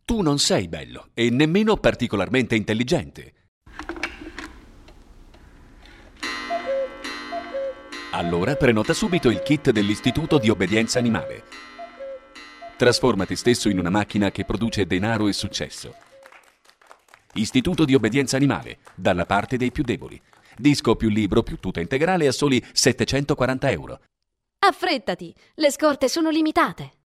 Tu non sei bello e nemmeno particolarmente intelligente. Allora prenota subito il kit dell'Istituto di Obbedienza Animale. Trasforma te stesso in una macchina che produce denaro e successo. Istituto di Obbedienza Animale, dalla parte dei più deboli. Disco più libro più tuta integrale a soli 740 euro. Affrettati, le scorte sono limitate.